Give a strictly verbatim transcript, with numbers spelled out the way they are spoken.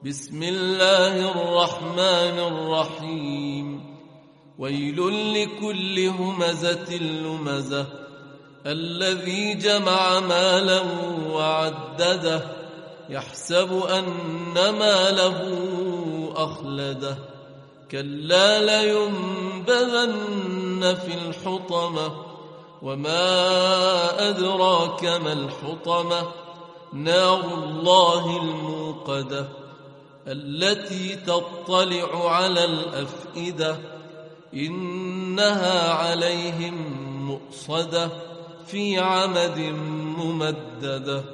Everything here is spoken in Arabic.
بسم الله الرحمن الرحيم ويل لكل همزة لمزة الذي جمع مالا وعدده يحسب أن ماله أخلده كلا لينبذن في الحطمة وما أدراك ما الحطمة نار الله الموقدة التي تطلع على الأفئدة إنها عليهم مؤصدة في عمد ممددة.